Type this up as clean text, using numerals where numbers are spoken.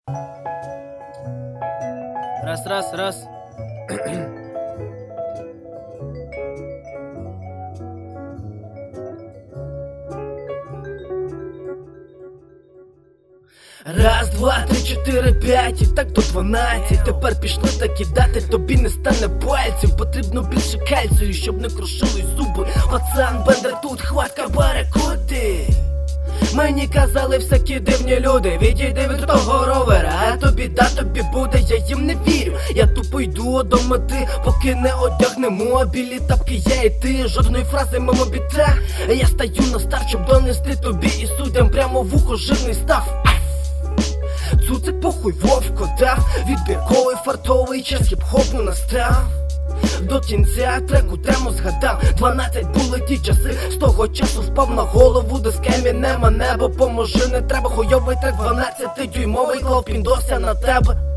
Раз. Раз, два, три, чотири, п'ять, і так до 12. Тепер пішли так кидати, тобі не стане пальців. Потрібно більше кальцію, щоб не крушили зуби. Пацан, бендер тут, хватка баракути. Мені казали всякі дивні люди, відійди від того ровера, а тобі тобі буде, я їм не вірю. Я тупо йду до мети, поки не одягнемо білі тапки, я і ти. Жодної фрази мимо біта. Я стаю на старт, щоб донести тобі і суддям прямо в ухо жирний став. Цуцик похуй вовко дав, відбірковий фартовий час хіп-хопу настав. До кінця треку тему згадав, 12 були ті часи, з того часу впав на голову, де з Емінема небо. Поможи, не треба, хуйовий трек, 12-дюймовий клав піндося на тебе.